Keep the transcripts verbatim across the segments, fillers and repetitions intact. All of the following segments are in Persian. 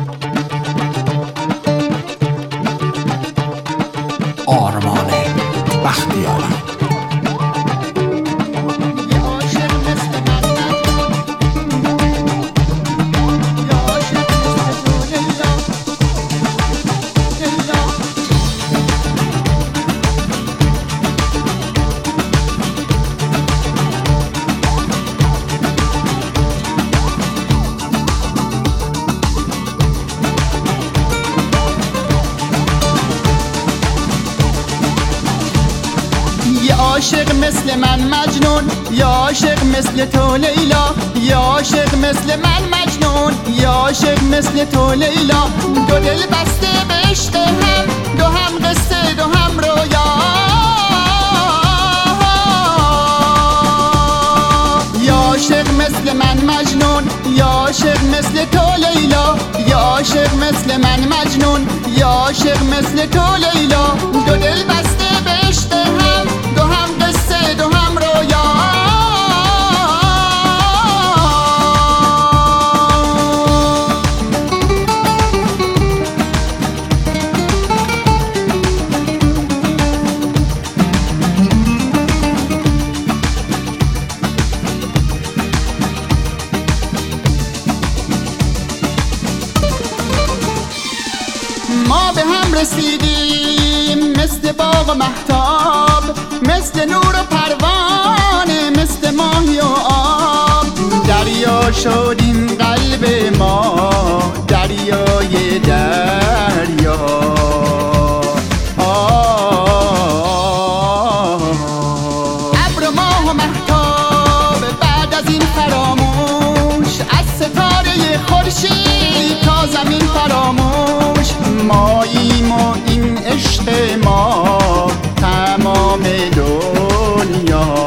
آرمان بختیاری. عاشق مثل من مجنون، یا عاشق مثل تو لیلا، یا عاشق مثل من مجنون، یا عاشق مثل تو لیلا. دو دل بسته به عشق هم، دو هم قصه دو هم رویا. یا عاشق مثل من مجنون، یا عاشق مثل تو لیلا، یا عاشق مثل من مجنون، یا عاشق مثل تو لیلا. دو دل بسته به عشق هم، دو هم قصه دو هم رویا. ما به هم رسیدیم مثل باغ و مهتاب، مثل نور و پروانه، مثل ماهی و آب. دریا شد این قلب ما، دریای دریا. ابر و ماه و مهتاب بعد از این فراموش، از ستاره خورشید تا زمین فراموش. ماییم و این عشق ما تمام دنیا.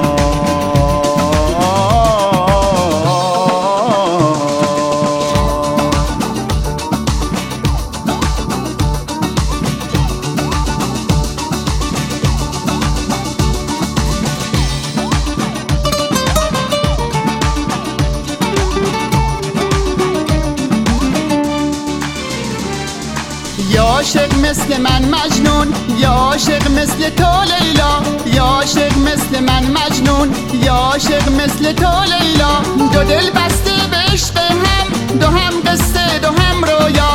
یا عاشق مثل من مجنون، یا عاشق مثل تو لیلا، یا عاشق مثل من مجنون، یا عاشق مثل تو لیلا. دو دل بسته به عشق هم، دو هم قصه دو هم رویا.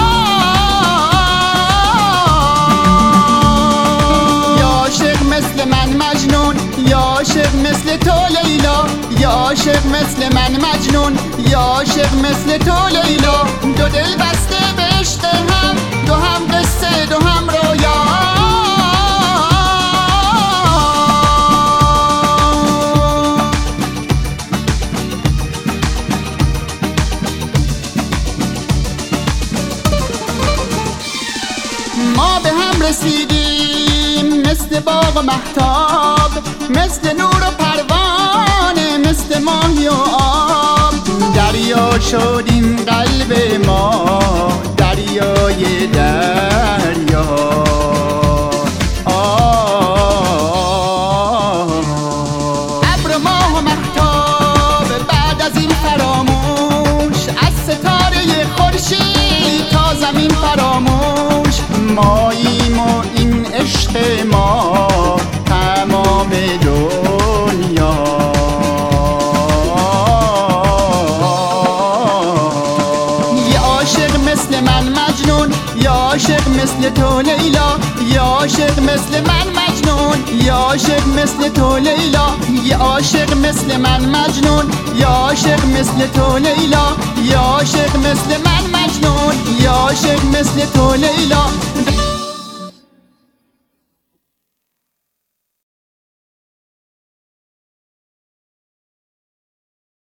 یا عاشق مثل من مجنون، یا عاشق مثل تو لیلا، یا عاشق مثل من مجنون، یا عاشق مثل تو لیلا. دو دل بسته به عشق هم، دو هم قصه دو هم رویا. ما به هم رسیدیم مثل باغ و مهتاب، مثل نور و پروانه، مثل ماهی و آب. دریا شد این قلب ما، دریای دریا. ابر و ماه و مهتاب بعد از این فراموش، از ستاره خورشید تا زمین فراموش. ماییم و این عشق ما تمام دنیا. یه عاشق مثل من مجنون، یا عاشق مثل تو لیلا، یا عاشق مثل من مجنون، یا عاشق مثل تو لیلا. یه عاشق مثل من مجنون، یا عاشق مثل تو لیلا، یا عاشق مثل من مجنون، یا عاشق مثل تو لیلا.